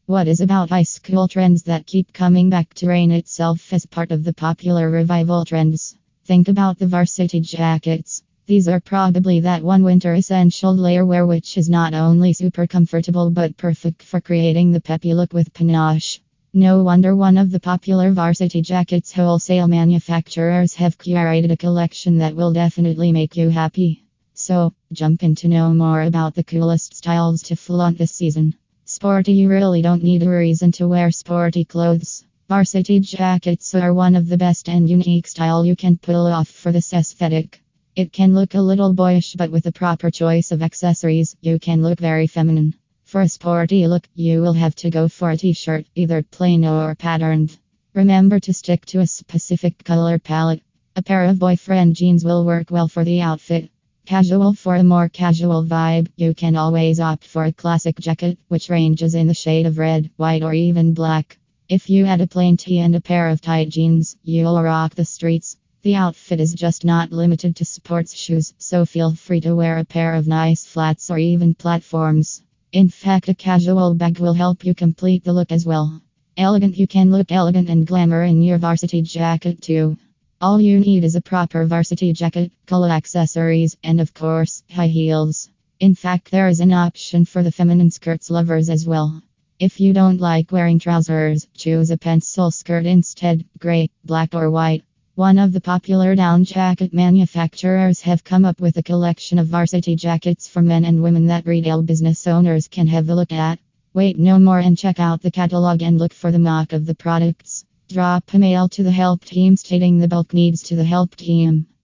What is about high school trends that keep coming back to reign itself as part of the popular revival trends? Think about the varsity jackets. These are probably that one winter essential layer wear which is not only super comfortable but perfect for creating the peppy look with panache. No wonder one of the popular varsity jackets wholesale manufacturers have curated a collection that will definitely make you happy. So, jump in to know more about the coolest styles to flaunt this season. Sporty, you really don't need a reason to wear sporty clothes. Varsity jackets are one of the best and unique style you can pull off for this aesthetic. It can look a little boyish, but with a proper choice of accessories, you can look very feminine. For a sporty look, you will have to go for a t-shirt, either plain or patterned. Remember to stick to a specific color palette. A pair of boyfriend jeans will work well for the outfit. Casual, for a more casual vibe, you can always opt for a classic jacket, which ranges in the shade of red, white, or even black. If you add a plain tee and a pair of tight jeans, you'll rock the streets. The outfit is just not limited to sports shoes, so feel free to wear a pair of nice flats or even platforms. In fact, a casual bag will help you complete the look as well. Elegant, you can look elegant and glamour in your varsity jacket too. All you need is a proper varsity jacket, cool accessories, and of course, high heels. In fact, there is an option for the feminine skirts lovers as well. If you don't like wearing trousers, choose a pencil skirt instead, gray, black, or white. One of the popular down jacket manufacturers have come up with a collection of varsity jackets for men and women that retail business owners can have a look at. Wait no more and check out the catalog and look for the mock of the products. Drop a mail to the help team stating the bulk needs to the help team.